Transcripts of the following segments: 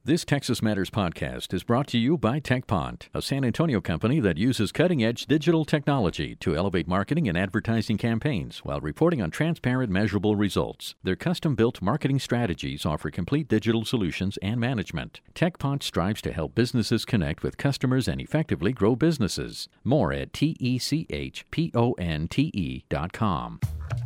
This Texas Matters podcast is brought to you by TechPont, a San Antonio company that uses cutting-edge digital technology to elevate marketing and advertising campaigns while reporting on transparent, measurable results. Their custom-built marketing strategies offer complete digital solutions and management. TechPont strives to help businesses connect with customers and effectively grow businesses. More at techponte.com.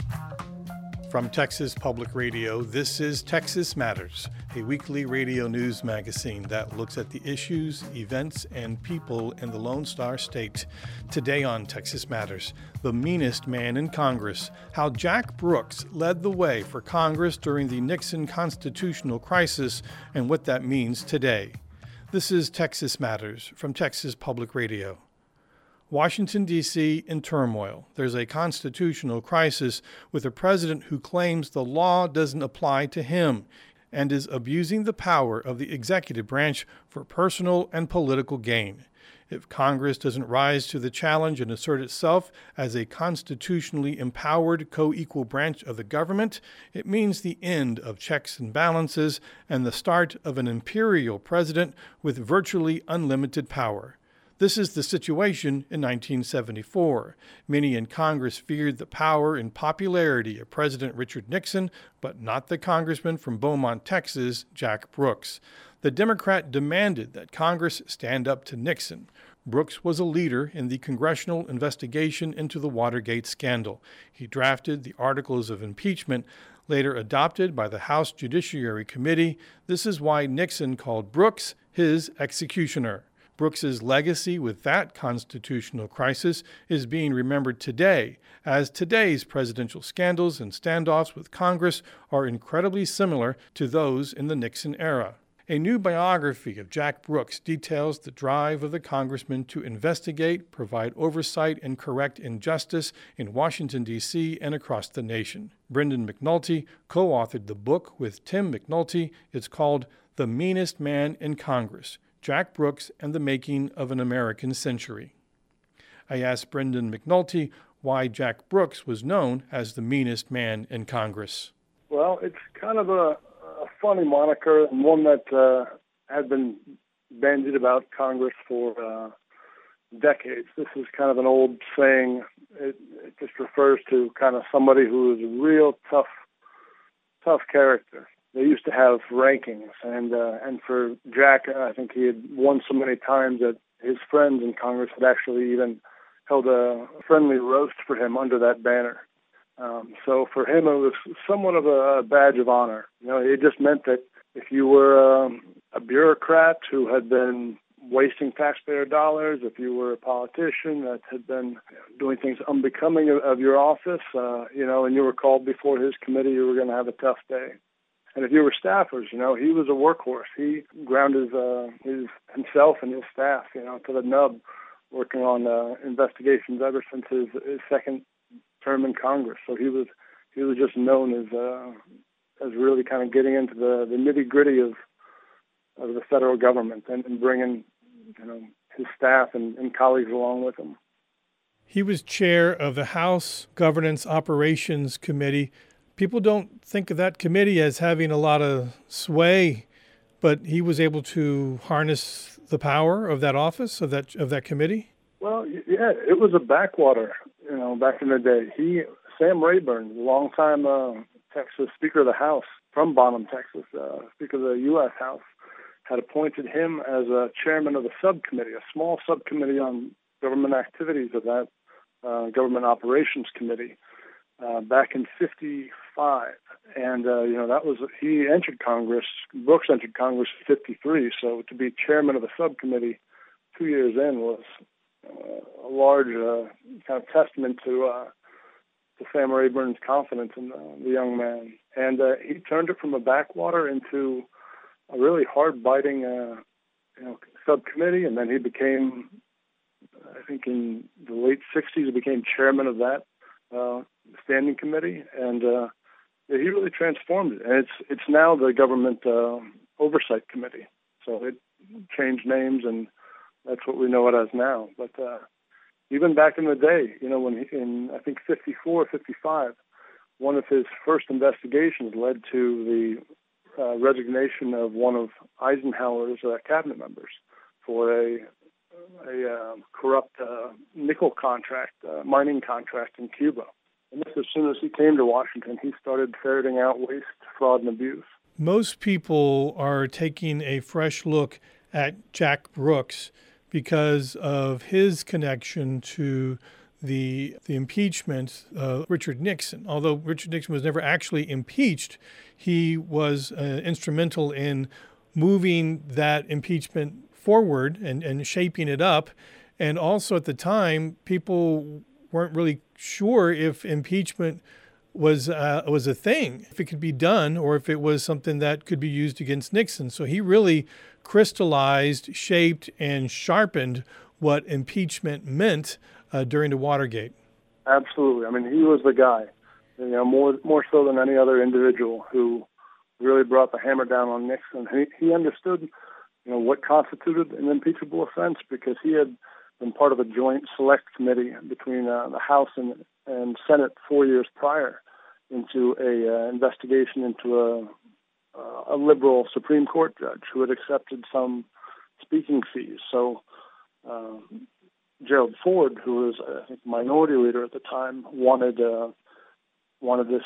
From Texas Public Radio, this is Texas Matters, a weekly radio news magazine that looks at the issues, events, and people in the Lone Star State. Today on Texas Matters, the meanest man in Congress, how Jack Brooks led the way for Congress during the Nixon constitutional crisis, and what that means today. This is Texas Matters from Texas Public Radio. Washington, D.C. in turmoil. There's a constitutional crisis with a president who claims the law doesn't apply to him and is abusing the power of the executive branch for personal and political gain. If Congress doesn't rise to the challenge and assert itself as a constitutionally empowered co-equal branch of the government, it means the end of checks and balances and the start of an imperial president with virtually unlimited power. This is the situation in 1974. Many in Congress feared the power and popularity of President Richard Nixon, but not the congressman from Beaumont, Texas, Jack Brooks. The Democrat demanded that Congress stand up to Nixon. Brooks was a leader in the congressional investigation into the Watergate scandal. He drafted the articles of impeachment, later adopted by the House Judiciary Committee. This is why Nixon called Brooks his executioner. Brooks's legacy with that constitutional crisis is being remembered today, as today's presidential scandals and standoffs with Congress are incredibly similar to those in the Nixon era. A new biography of Jack Brooks details the drive of the congressman to investigate, provide oversight, and correct injustice in Washington, D.C. and across the nation. Brendan McNulty co-authored the book with Tim McNulty. It's called The Meanest Man in Congress: Jack Brooks and the Making of an American Century. I asked Brendan McNulty why Jack Brooks was known as the meanest man in Congress. Well, it's kind of a funny moniker, and one that had been bandied about Congress for decades. This is kind of an old saying. It just refers to kind of somebody who is a real tough character. They used to have rankings, and for Jack, I think he had won so many times that his friends in Congress had actually even held a friendly roast for him under that banner. So for him, it was somewhat of a badge of honor. You know, it just meant that if you were a bureaucrat who had been wasting taxpayer dollars, if you were a politician that had been doing things unbecoming of your office, and you were called before his committee, you were going to have a tough day. And if you were staffers, he was a workhorse. He ground himself and his staff, to the nub, working on investigations ever since his second term in Congress. So he was just known as really kind of getting into the nitty gritty of the federal government and bringing his staff and colleagues along with him. He was chair of the House Governance Operations Committee. People don't think of that committee as having a lot of sway, but he was able to harness the power of that office, of that committee? Well, yeah, it was a backwater, back in the day. Sam Rayburn, the longtime Texas Speaker of the House from Bonham, Texas, Speaker of the U.S. House, had appointed him as a chairman of a subcommittee, a small subcommittee on government activities of that Government Operations Committee. Back in 1955, and he entered Congress. Brooks entered Congress in 1953. So to be chairman of a subcommittee 2 years in was a large kind of testament to Sam Rayburn's confidence in the young man. And he turned it from a backwater into a really hard-biting, subcommittee. And then he became, I think, in the late 1960s, he became chairman of that standing committee, and he really transformed it. And it's now the Government Oversight Committee. So it changed names, and that's what we know it as now. But even back in the day, when in I think 1954, 1955, one of his first investigations led to the resignation of one of Eisenhower's cabinet members for a corrupt nickel contract, mining contract in Cuba. And this, as soon as he came to Washington, he started ferreting out waste, fraud, and abuse. Most people are taking a fresh look at Jack Brooks because of his connection to the impeachment of Richard Nixon. Although Richard Nixon was never actually impeached, he was instrumental in moving that impeachment forward and shaping it up. And also at the time, people weren't really sure if impeachment was a thing, if it could be done, or if it was something that could be used against Nixon. So he really crystallized, shaped, and sharpened what impeachment meant during the Watergate. Absolutely. I mean, he was the guy, more so than any other individual who really brought the hammer down on Nixon. He understood, what constituted an impeachable offense because he had been part of a joint select committee between the House and Senate 4 years prior into a investigation into a liberal Supreme Court judge who had accepted some speaking fees. So Gerald Ford, who was, I think, minority leader at the time, wanted this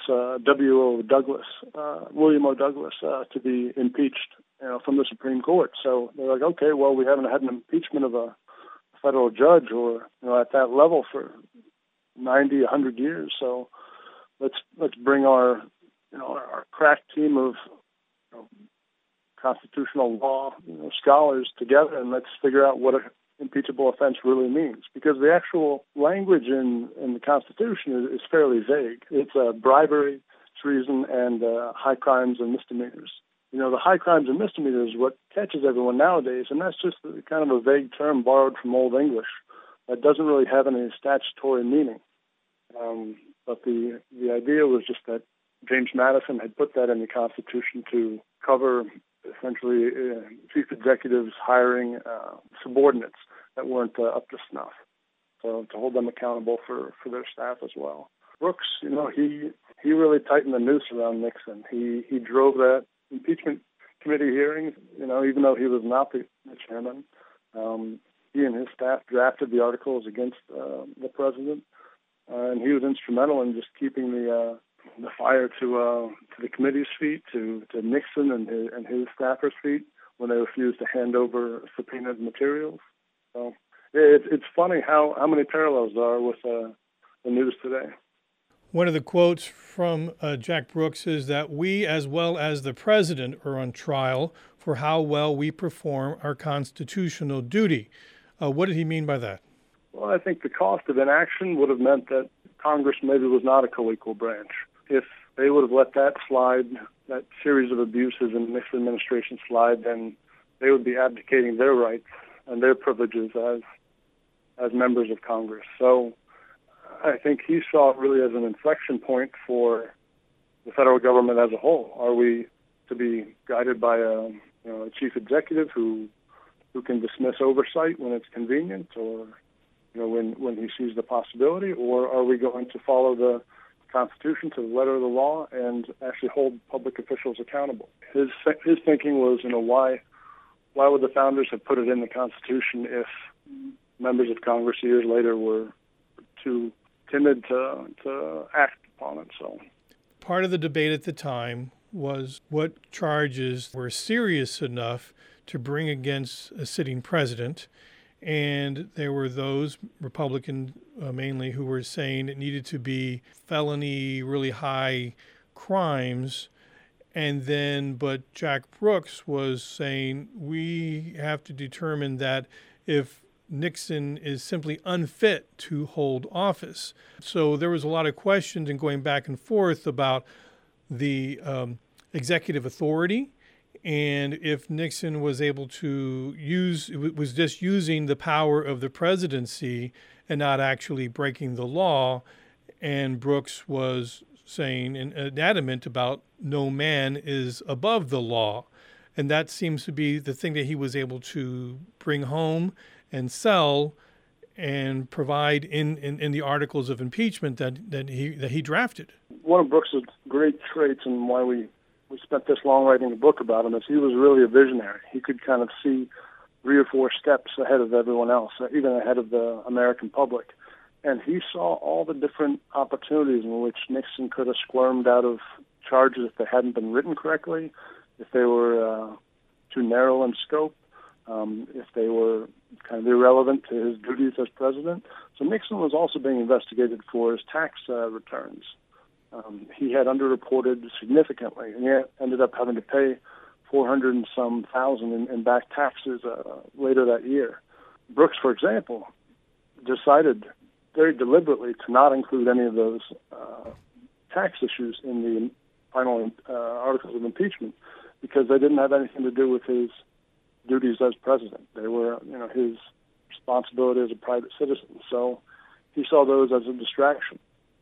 William O. Douglas, to be impeached, from the Supreme Court. So they're like, okay, well, we haven't had an impeachment of a federal judge or at that level for 90, 100 years. So let's bring our crack team of constitutional law scholars together and let's figure out what an impeachable offense really means. Because the actual language in the Constitution is fairly vague. It's bribery, treason, and high crimes and misdemeanors. The high crimes and misdemeanors is what catches everyone nowadays, and that's just kind of a vague term borrowed from Old English that doesn't really have any statutory meaning. But the idea was just that James Madison had put that in the Constitution to cover essentially chief executives hiring subordinates that weren't up to snuff, so to hold them accountable for their staff as well. Brooks, he really tightened the noose around Nixon. He drove that impeachment committee hearings, even though he was not the chairman. He and his staff drafted the articles against the president, and he was instrumental in just keeping the fire to the committee's feet, to Nixon and his staffers' feet when they refused to hand over subpoenaed materials. So it's funny how many parallels there are with the news today. One of the quotes from Jack Brooks is that we, as well as the president, are on trial for how well we perform our constitutional duty. What did he mean by that? Well, I think the cost of inaction would have meant that Congress maybe was not a co-equal branch. If they would have let that slide, that series of abuses in the Nixon administration slide, then they would be abdicating their rights and their privileges as members of Congress. So I think he saw it really as an inflection point for the federal government as a whole. Are we to be guided by a chief executive who can dismiss oversight when it's convenient, or when he sees the possibility, or are we going to follow the Constitution to the letter of the law and actually hold public officials accountable? His thinking was, why would the founders have put it in the Constitution if members of Congress years later were too timid to act upon it? So part of the debate at the time was what charges were serious enough to bring against a sitting president. And there were those, Republican mainly, who were saying it needed to be felony, really high crimes. But Jack Brooks was saying we have to determine that if Nixon is simply unfit to hold office. So there was a lot of questions and going back and forth about the executive authority, and if Nixon was able to was just using the power of the presidency and not actually breaking the law. And Brooks was saying and adamant about no man is above the law. And that seems to be the thing that he was able to bring home and sell and provide in the articles of impeachment that he drafted. One of Brooks' great traits and why we we spent this long writing a book about him is he was really a visionary. He could kind of see 3 or 4 steps ahead of everyone else, even ahead of the American public. And he saw all the different opportunities in which Nixon could have squirmed out of charges if they hadn't been written correctly, if they were too narrow in scope, if they were kind of irrelevant to his duties as president. So Nixon was also being investigated for his tax returns. He had underreported significantly, and he ended up having to pay $400 and some thousand in back taxes later that year. Brooks, for example, decided very deliberately to not include any of those tax issues in the final articles of impeachment because they didn't have anything to do with his duties as president. They were, his responsibility as a private citizen. So he saw those as a distraction.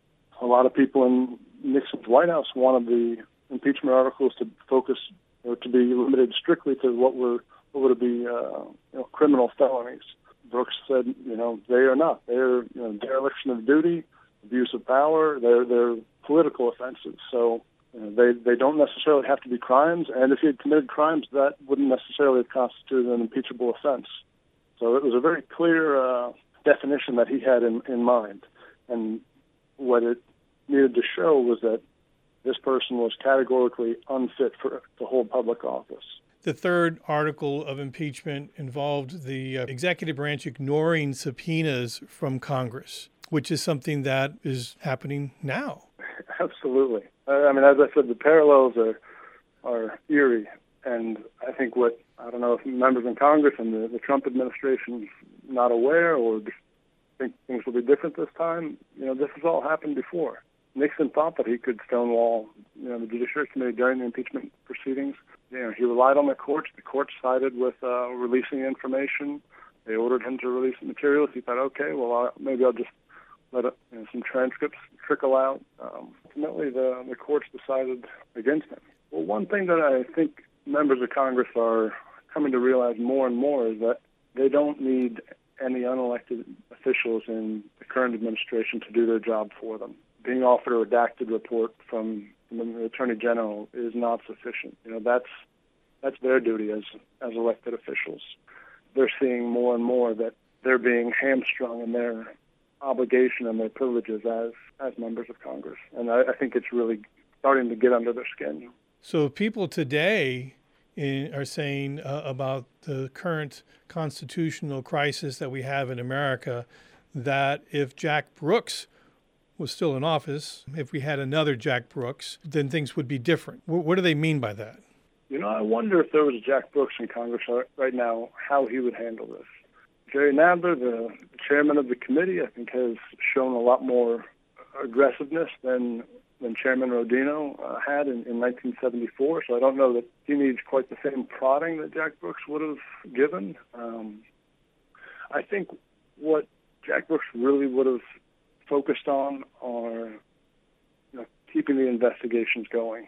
A lot of people in Nixon's White House wanted the impeachment articles to focus or to be limited strictly to what would be criminal felonies. Brooks said, they are not. They're dereliction of duty, abuse of power. They're political offenses. So they don't necessarily have to be crimes. And if he had committed crimes, that wouldn't necessarily have constituted an impeachable offense. So it was a very clear definition that he had in mind. And what it needed to show was that this person was categorically unfit to hold public office. The third article of impeachment involved the executive branch ignoring subpoenas from Congress, which is something that is happening now. Absolutely. I mean, as I said, the parallels are eerie. And I think I don't know if members in Congress and the Trump administration is not aware or think things will be different this time. This has all happened before. Nixon thought that he could stonewall, the Judiciary Committee during the impeachment proceedings. He relied on the courts. The courts sided with releasing information. They ordered him to release the materials. He thought, okay, well, maybe I'll just let some transcripts trickle out. Ultimately, the courts decided against him. Well, one thing that I think members of Congress are coming to realize more and more is that they don't need any unelected officials in the current administration to do their job for them. Being offered a redacted report from the Attorney General is not sufficient. That's their duty as elected officials. They're seeing more and more that they're being hamstrung in their obligation and their privileges as members of Congress. And I think it's really starting to get under their skin. So people today are saying about the current constitutional crisis that we have in America, that if Jack Brooks was still in office, if we had another Jack Brooks, then things would be different. What do they mean by that? I wonder if there was a Jack Brooks in Congress right now, how he would handle this. Jerry Nadler, the chairman of the committee, I think has shown a lot more aggressiveness than Chairman Rodino had in 1974, so I don't know that he needs quite the same prodding that Jack Brooks would have given. I think what Jack Brooks really would have focused on are keeping the investigations going.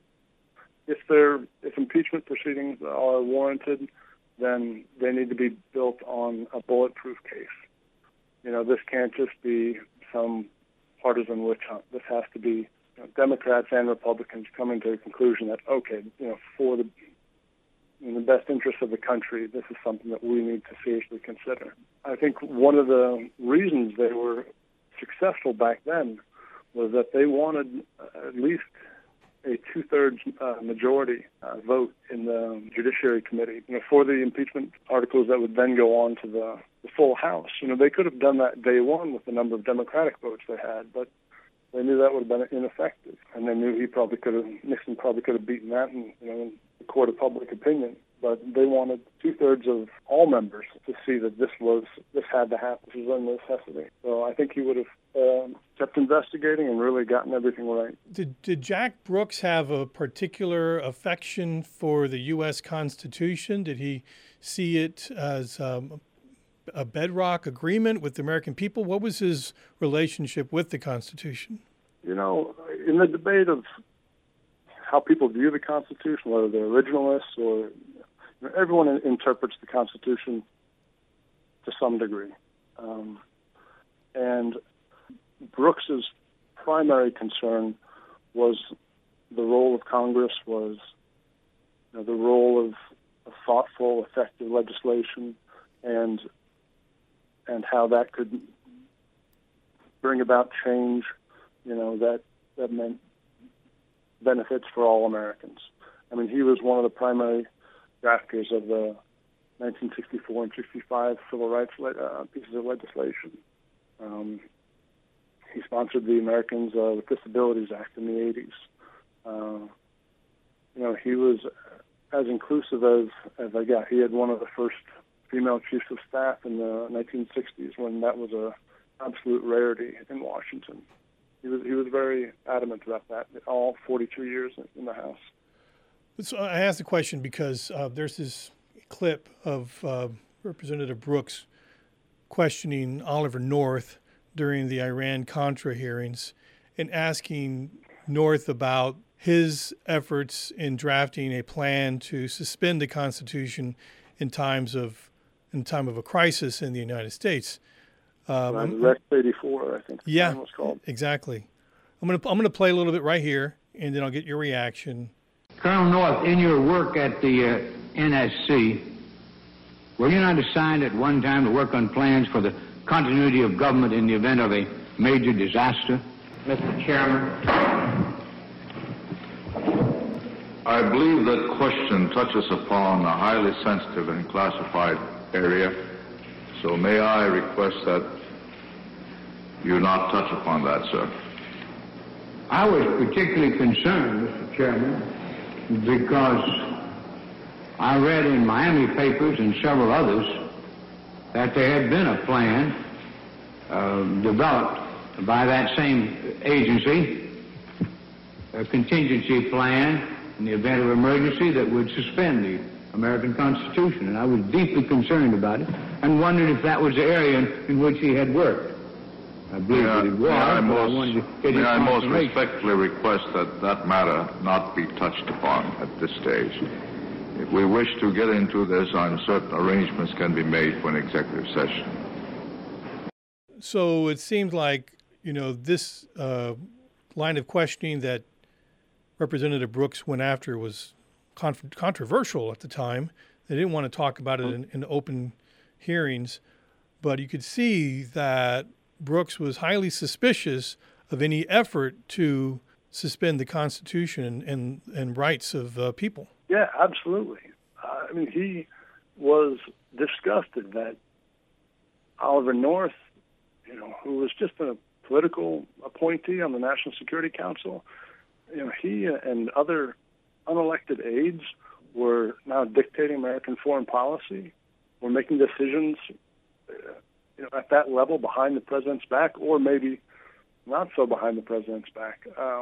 If impeachment proceedings are warranted, then they need to be built on a bulletproof case. This can't just be some partisan witch hunt. This has to be Democrats and Republicans coming to the conclusion that, okay, in the best interest of the country, this is something that we need to seriously consider. I think one of the reasons they were successful back then was that they wanted at least a 2/3 majority vote in the Judiciary Committee for the impeachment articles that would then go on to the full House. They could have done that day one with the number of Democratic votes they had, but they knew that would have been ineffective, and they knew Nixon probably could have beaten that in the court of public opinion. But they wanted 2/3 of all members to see that this had to happen. This was a necessity. So I think he would have kept investigating and really gotten everything right. Did Jack Brooks have a particular affection for the U.S. Constitution? Did he see it as a bedrock agreement with the American people? What was his relationship with the Constitution? In the debate of how people view the Constitution, whether they're originalists or everyone interprets the Constitution to some degree. And Brooks's primary concern was the role of Congress was the role of thoughtful, effective legislation, and how that could bring about change, that meant benefits for all Americans. I mean, he was one of the primary drafters of the 1964 and 65 civil rights pieces of legislation. He sponsored the Americans with Disabilities Act in the 80s. He was as inclusive as I got. He had one of the first female chiefs of staff in the 1960s when that was a absolute rarity in Washington. He was very adamant about that all 42 years in the House. So I asked the question because there's this clip of Representative Brooks questioning Oliver North during the Iran-Contra hearings and asking North about his efforts in drafting a plan to suspend the Constitution in time of a crisis in the United States. Rex 84, I think. Yeah, was called. Exactly. I'm gonna play a little bit right here, and then I'll get your reaction. Colonel North, in your work at the NSC, were you not assigned at one time to work on plans for the continuity of government in the event of a major disaster? Mr. Chairman. I believe that question touches upon a highly sensitive and classified area, so may I request that you not touch upon that, sir. I was particularly concerned, Mr. Chairman, because I read in Miami papers and several others that there had been a plan developed by that same agency, a contingency plan in the event of emergency that would suspend the American Constitution. And I was deeply concerned about it and wondered if that was the area in which he had worked. I believe that it was, may I most respectfully request that that matter not be touched upon at this stage. If we wish to get into this, I'm certain arrangements can be made for an executive session. So it seems like, this line of questioning that Representative Brooks went after was controversial at the time. They didn't want to talk about it in open hearings, but you could see that Brooks was highly suspicious of any effort to suspend the Constitution and rights of people. Yeah, absolutely. He was disgusted that Oliver North, who was just a political appointee on the National Security Council, he and other unelected aides were now dictating American foreign policy, were making decisions at that level behind the president's back, or maybe not so behind the president's back.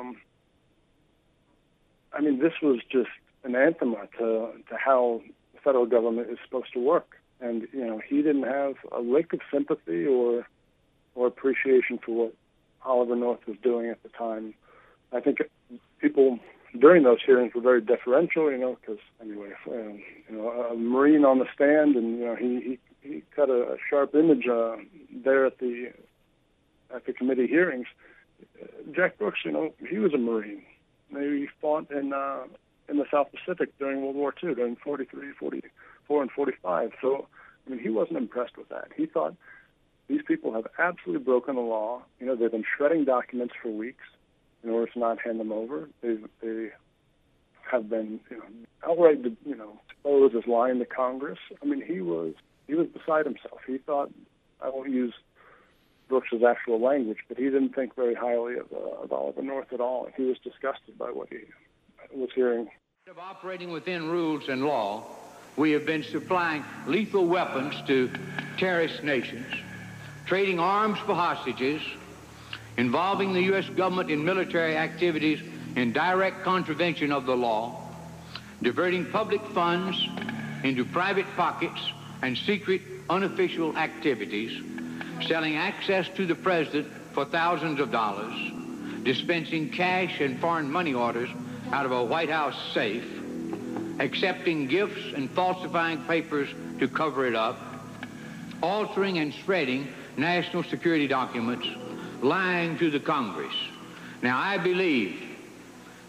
This was just an anathema to how the federal government is supposed to work. And, he didn't have a lick of sympathy or appreciation for what Oliver North was doing at the time. I think people during those hearings were very deferential, because anyway, a Marine on the stand, and he cut a sharp image there at the committee hearings. Jack Brooks, he was a Marine. He fought in the South Pacific during World War II, during 43, 44, and 45. So, he wasn't impressed with that. He thought these people have absolutely broken the law. They've been shredding documents for weeks in order to not hand them over. They have been, outright, exposed as lying to Congress. He was beside himself. He thought, I won't use Brooks's actual language, but he didn't think very highly of Oliver North at all. He was disgusted by what he was hearing. Of operating within rules and law, we have been supplying lethal weapons to terrorist nations, trading arms for hostages, involving the U.S. government in military activities in direct contravention of the law, diverting public funds into private pockets and secret unofficial activities, selling access to the president for thousands of dollars, dispensing cash and foreign money orders out of a White House safe, accepting gifts and falsifying papers to cover it up, altering and spreading national security documents, lying to the Congress. Now, I believe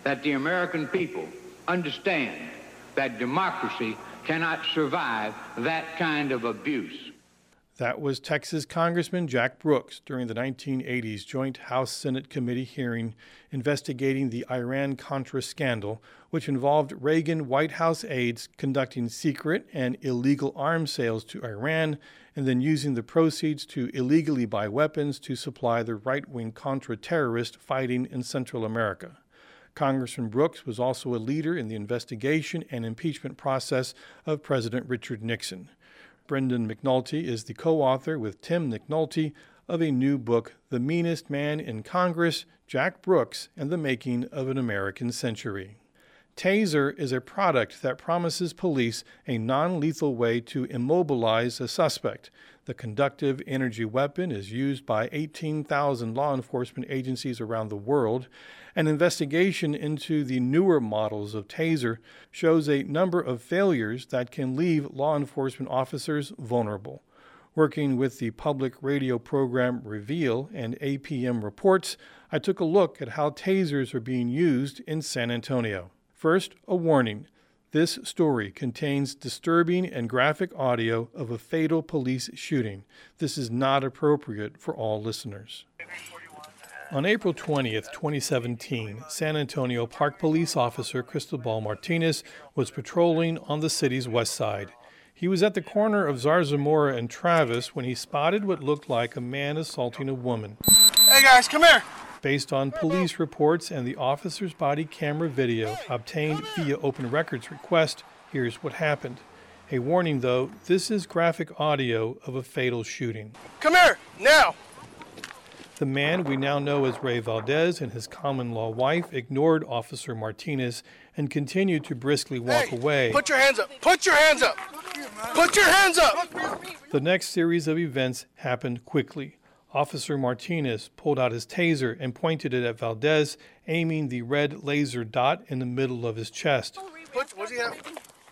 that the American people understand that democracy cannot survive that kind of abuse. That was Texas Congressman Jack Brooks during the 1980s joint House-Senate committee hearing investigating the Iran-Contra scandal, which involved Reagan White House aides conducting secret and illegal arms sales to Iran and then using the proceeds to illegally buy weapons to supply the right-wing Contra terrorists fighting in Central America. Congressman Brooks was also a leader in the investigation and impeachment process of President Richard Nixon. Brendan McNulty is the co-author with Tim McNulty of a new book, The Meanest Man in Congress, Jack Brooks and the Making of an American Century. Taser is a product that promises police a non-lethal way to immobilize a suspect. The conductive energy weapon is used by 18,000 law enforcement agencies around the world. An investigation into the newer models of Taser shows a number of failures that can leave law enforcement officers vulnerable. Working with the public radio program Reveal and APM Reports, I took a look at how tasers are being used in San Antonio. First, a warning. This story contains disturbing and graphic audio of a fatal police shooting. This is not appropriate for all listeners. On April 20th, 2017, San Antonio Park Police Officer Cristobal Martinez was patrolling on the city's west side. He was at the corner of Zarzamora and Travis when he spotted what looked like a man assaulting a woman. Hey guys, come here! Based on police reports and the officer's body camera video obtained via open records request, here's what happened. A warning though, this is graphic audio of a fatal shooting. Come here, now! The man we now know as Ray Valdez and his common-law wife ignored Officer Martinez and continued to briskly walk away. Put your hands up! Put your hands up! Put your hands up! The next series of events happened quickly. Officer Martinez pulled out his taser and pointed it at Valdez, aiming the red laser dot in the middle of his chest. What does he have?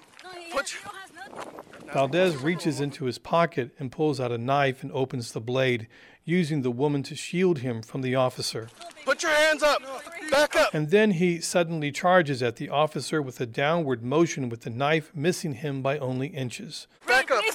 Valdez reaches into his pocket and pulls out a knife and opens the blade, using the woman to shield him from the officer. Put your hands up! Back up! And then he suddenly charges at the officer with a downward motion with the knife, missing him by only inches. Back up!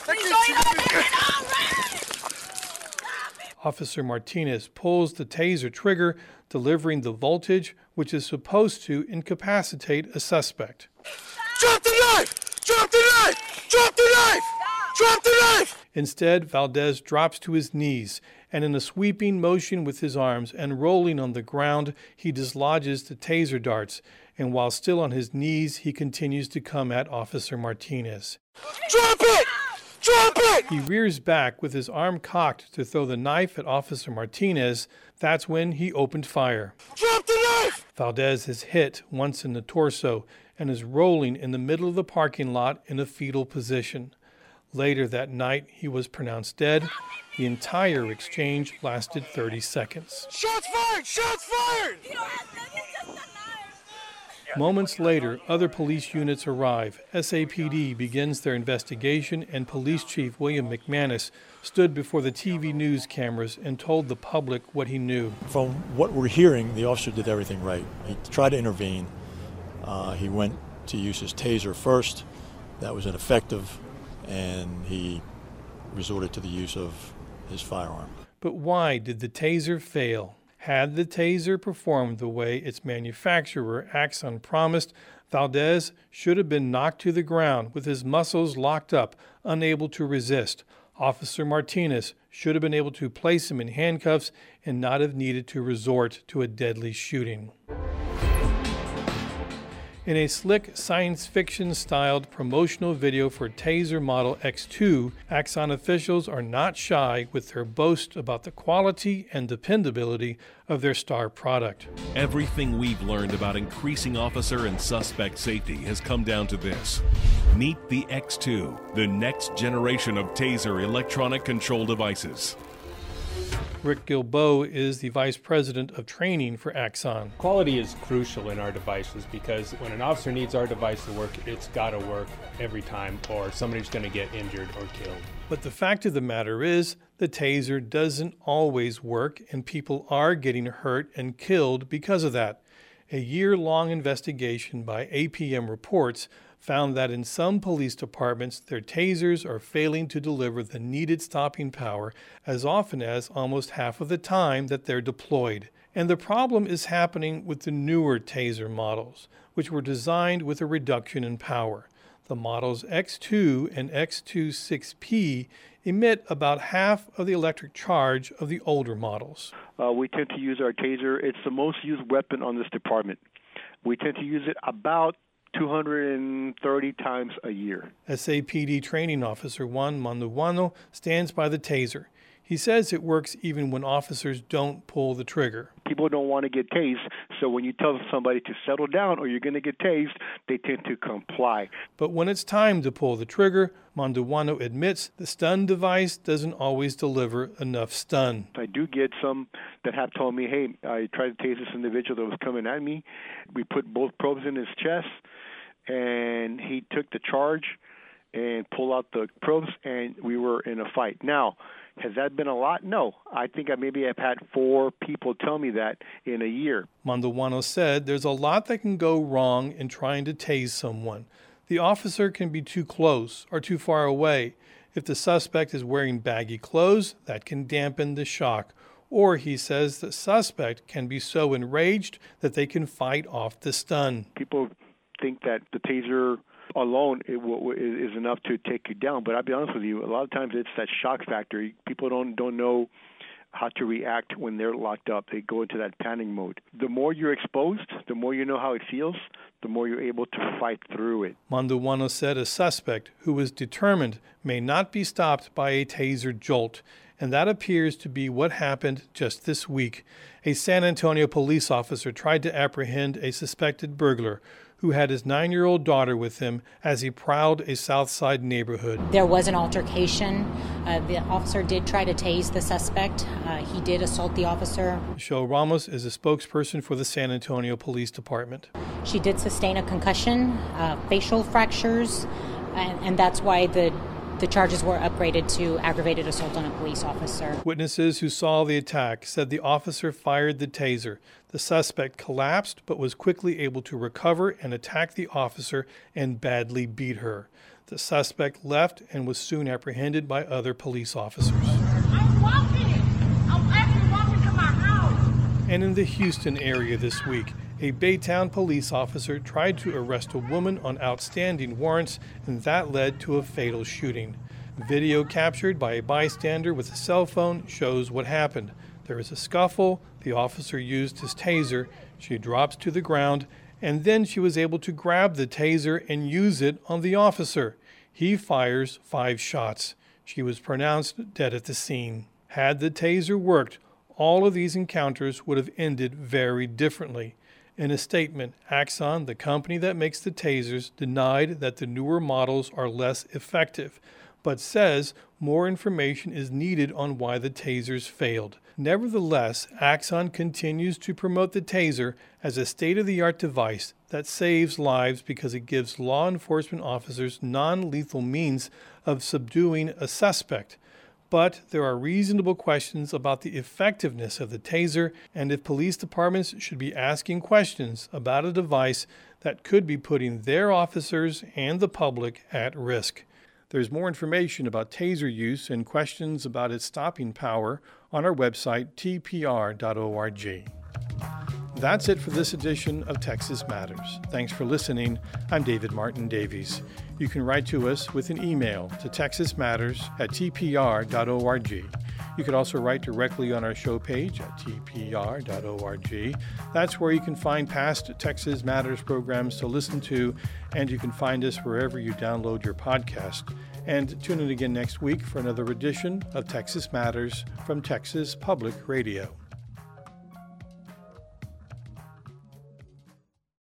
Officer Martinez pulls the taser trigger, delivering the voltage which is supposed to incapacitate a suspect. Drop the knife! Drop the knife! Drop the knife! Drop the knife! Instead, Valdez drops to his knees, and in a sweeping motion with his arms and rolling on the ground, he dislodges the taser darts, and while still on his knees, he continues to come at Officer Martinez. Drop it! Drop it! He rears back with his arm cocked to throw the knife at Officer Martinez. That's when he opened fire. Drop the knife! Valdez is hit once in the torso and is rolling in the middle of the parking lot in a fetal position. Later that night, he was pronounced dead. The entire exchange lasted 30 seconds. Shots fired! Shots fired! Moments later, other police units arrive. SAPD begins their investigation, and Police Chief William McManus stood before the TV news cameras and told the public what he knew. From what we're hearing, the officer did everything right. He tried to intervene. He went to use his taser first. That was ineffective, and he resorted to the use of his firearm. But why did the taser fail? Had the taser performed the way its manufacturer, Axon, promised, Valdez should have been knocked to the ground with his muscles locked up, unable to resist. Officer Martinez should have been able to place him in handcuffs and not have needed to resort to a deadly shooting. In a slick science fiction-styled promotional video for Taser Model X2, Axon officials are not shy with their boast about the quality and dependability of their star product. Everything we've learned about increasing officer and suspect safety has come down to this. Meet the X2, the next generation of Taser electronic control devices. Rick Gilboa is the Vice President of Training for Axon. Quality is crucial in our devices because when an officer needs our device to work, it's got to work every time or somebody's going to get injured or killed. But the fact of the matter is, the taser doesn't always work, and people are getting hurt and killed because of that. A year-long investigation by APM Reports found that in some police departments, their tasers are failing to deliver the needed stopping power as often as almost half of the time that they're deployed. And the problem is happening with the newer taser models, which were designed with a reduction in power. The models X2 and X2-6P emit about half of the electric charge of the older models. We tend to use our taser. It's the most used weapon on this department. We tend to use it about 230 times a year. SAPD training officer Juan Manduano stands by the taser. He says it works even when officers don't pull the trigger. People don't want to get tased, so when you tell somebody to settle down or you're going to get tased, they tend to comply. But when it's time to pull the trigger, Manduano admits the stun device doesn't always deliver enough stun. I do get some that have told me, hey, I tried to tase this individual that was coming at me. We put both probes in his chest, and he took the charge and pulled out the probes, and we were in a fight. Now, has that been a lot? No. I think maybe I've had 4 people tell me that in a year. Manduano said there's a lot that can go wrong in trying to tase someone. The officer can be too close or too far away. If the suspect is wearing baggy clothes, that can dampen the shock. Or, he says, the suspect can be so enraged that they can fight off the stun. People think that the taser alone is enough to take you down, but I'll be honest with you, a lot of times it's that shock factor. People don't know how to react when they're locked up. They go into that panic mode. The more you're exposed, the more you know how it feels, the more you're able to fight through it. Manduano said a suspect who was determined may not be stopped by a taser jolt, and that appears to be what happened just this week. A San Antonio police officer tried to apprehend a suspected burglar who had his 9-year-old daughter with him as he prowled a South Side neighborhood. There was an altercation. The officer did try to tase the suspect. He did assault the officer. Michelle Ramos is a spokesperson for the San Antonio Police Department. She did sustain a concussion, facial fractures, and that's why the charges were upgraded to aggravated assault on a police officer. Witnesses who saw the attack said the officer fired the taser. The suspect collapsed but was quickly able to recover and attack the officer and badly beat her. The suspect left and was soon apprehended by other police officers. I'm actually walking to my house. And in the Houston area this week, a Baytown police officer tried to arrest a woman on outstanding warrants, and that led to a fatal shooting. Video captured by a bystander with a cell phone shows what happened. There is a scuffle, the officer used his taser, she drops to the ground, and then she was able to grab the taser and use it on the officer. He fires 5 shots. She was pronounced dead at the scene. Had the taser worked, all of these encounters would have ended very differently. In a statement, Axon, the company that makes the tasers, denied that the newer models are less effective, but says more information is needed on why the tasers failed. Nevertheless, Axon continues to promote the taser as a state-of-the-art device that saves lives because it gives law enforcement officers non-lethal means of subduing a suspect. But there are reasonable questions about the effectiveness of the taser and if police departments should be asking questions about a device that could be putting their officers and the public at risk. There's more information about taser use and questions about its stopping power on our website, tpr.org. That's it for this edition of Texas Matters. Thanks for listening. I'm David Martin Davies. You can write to us with an email to texasmatters@tpr.org. You can also write directly on our show page at tpr.org. That's where you can find past Texas Matters programs to listen to, and you can find us wherever you download your podcast. And tune in again next week for another edition of Texas Matters from Texas Public Radio.